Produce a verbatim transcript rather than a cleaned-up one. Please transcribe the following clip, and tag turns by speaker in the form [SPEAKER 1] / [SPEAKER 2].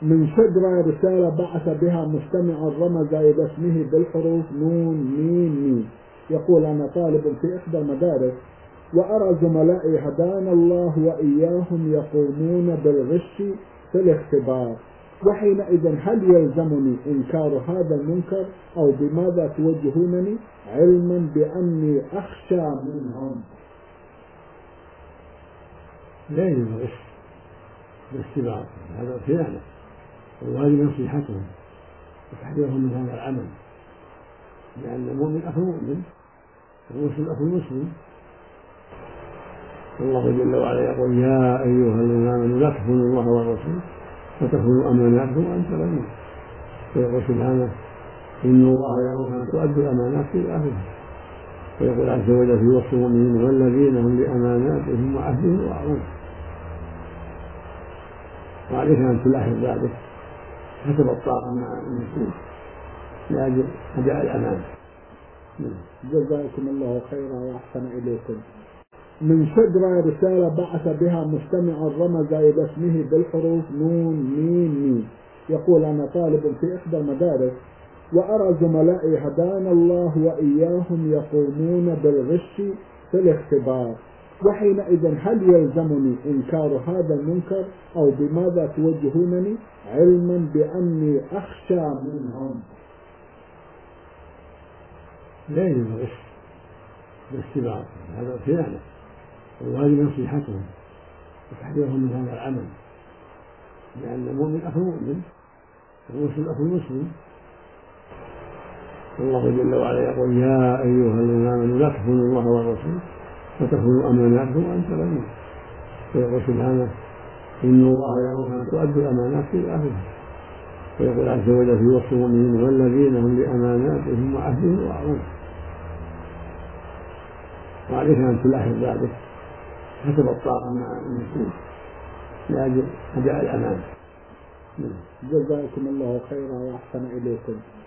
[SPEAKER 1] من شجرة رسالة بعث بها مستمع رمز إلى اسمه بالحروف نون ميم ميم. يقول: أنا طالب في إحدى المدارس، وأرى زملائي هدانا الله وإياهم يقومون بالغش في الاختبار، وحينئذ هل يلزمني إنكار هذا المنكر أو بماذا توجهونني، علما بأني أخشى منهم؟
[SPEAKER 2] لا يجوز الغش بالاختبار، هذا خيانة، والواجب نصيحتهم وتحذيرهم من هذا العمل، لأن المؤمن أخو المؤمن والمسلم أخو المسلم. الله جل وعلا يقول: يا أيها الذين آمنوا لا تخونوا الله والرسول وتخونوا أماناتكم وأنتم تعلمون. ويقول سبحانه: إن الله يأمركم أن تؤدوا الأمانات إلى أهلها. ويقول عز وجل في وصف المؤمنين: والذين هم بأماناتهم وعهدهم راعون. وعليك أن تلاحظ ذلك حسب الطاقة مع المسلمين لأجل أداء الأمانة.
[SPEAKER 1] جزاكم الله خيرا وأحسن إليكم. من شجرة رسالة بعث بها مستمع رمز إلى اسمه بالحروف نون ميم ميم. يقول: أنا طالب في إحدى المدارس، وأرى زملائي هدانا الله وإياهم يقومون بالغش في الاختبار، وحينئذ هل يلزمني إنكار هذا المنكر أو بماذا توجهونني، علما بأني أخشى منهم؟
[SPEAKER 2] لا يجوز الغش بالاختبار، هذا خيانة، والواجب نصيحتهم وتحذيرهم من هذا العمل، لأن المؤمن أخو المؤمن والمسلم أخو المسلم. الله جل وعلا يقول: يا أيها الذين آمنوا لا تخونوا الله والرسول وتخونوا أماناتكم وأنتم تعلمون. ويقول سبحانه: إن الله يأمركم أن تؤدوا الأمانات إلى أهلها. ويقول عز وجل في وصف المؤمنين: والذين هم بأماناتهم وعهدهم راعون. وعليك أن تلاحظ ذلك حسب الطاقة مع المسلمين لأجل أداء الأمانة.
[SPEAKER 1] جزاكم الله خيرا وأحسن إليكم.